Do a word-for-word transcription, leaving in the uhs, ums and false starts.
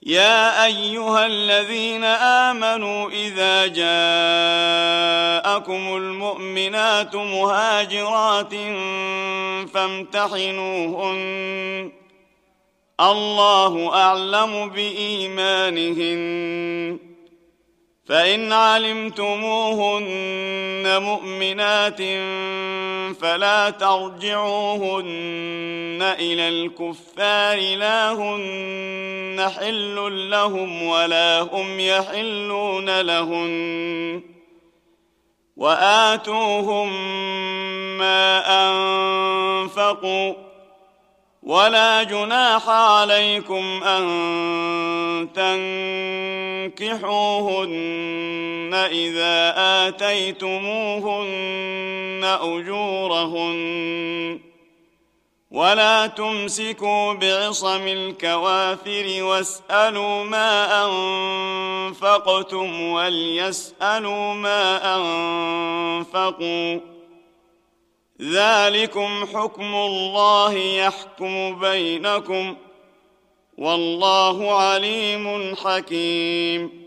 يا أيها الذين آمنوا إذا جاءكم المؤمنات مهاجرات فامتحنوهن الله أعلم بإيمانهن فإن علمتموهن مؤمنات فلا ترجعوهن إلى الكفار لا هن حل لهم ولا هم يحلون لهن وآتوهم ما أنفقوا ولا جناح عليكم أن تنكحوهن إذا آتيتموهن أجورهن ولا تمسكوا بعصم الكوافر واسألوا ما أنفقتم وليسألوا ما أنفقوا ذلكم حكم الله يحكم بينكم والله عليم حكيم.